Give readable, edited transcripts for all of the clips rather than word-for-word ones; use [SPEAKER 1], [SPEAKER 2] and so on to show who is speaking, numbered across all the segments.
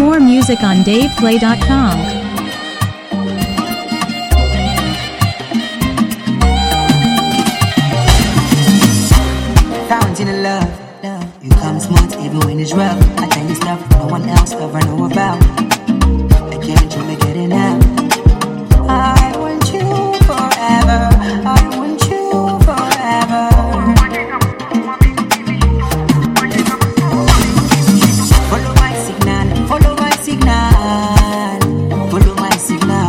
[SPEAKER 1] More music on DavePlay.com.
[SPEAKER 2] Fountain of love, you come smooth even when it's rough. I tell you stuff no one else ever know about. I can't truly get it now. I want you forever. I want you forever. Follow my signal. Follow my signal. Follow my signal.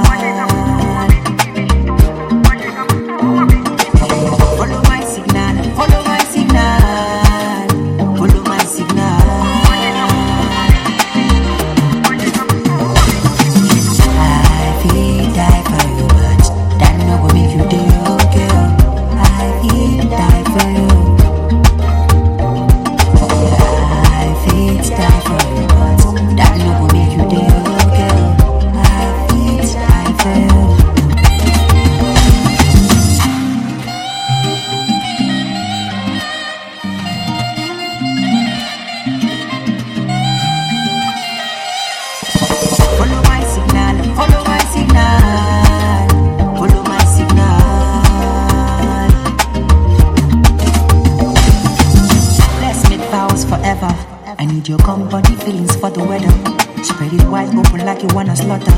[SPEAKER 2] Follow my signal. Follow my signal. Follow my signal. I feel die for you, but that no go make you do, girl. I feel die for you. I feel die for you, but that no go make you do, girl. I feel die for you. Follow my signal, follow my signal, follow my signal. Let's make vows forever. I need your company, feelings for the weather. Spread it wide open like you wanna slaughter.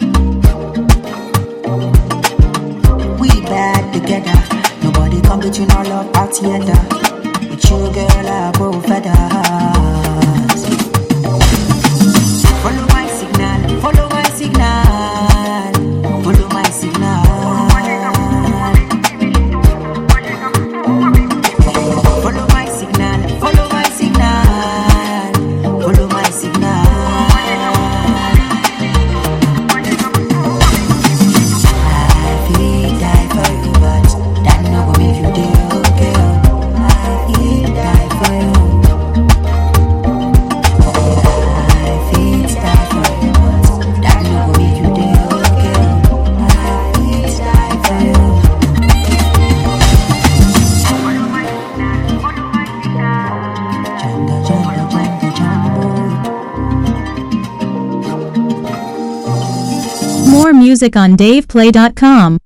[SPEAKER 2] We bad together. Nobody come between our love out together. With you, girl, I both feathers. Follow my signal, follow my signal, follow my signal. Follow my signal, follow my signal, follow my signal. I feel die for you, but that no go make you do, girl. I feel die for you. I feel die for you, but that no go make you do, girl. I feel die for you. Jumbo, jumbo, jumbo, jumbo.
[SPEAKER 1] More music on DavePlay.com.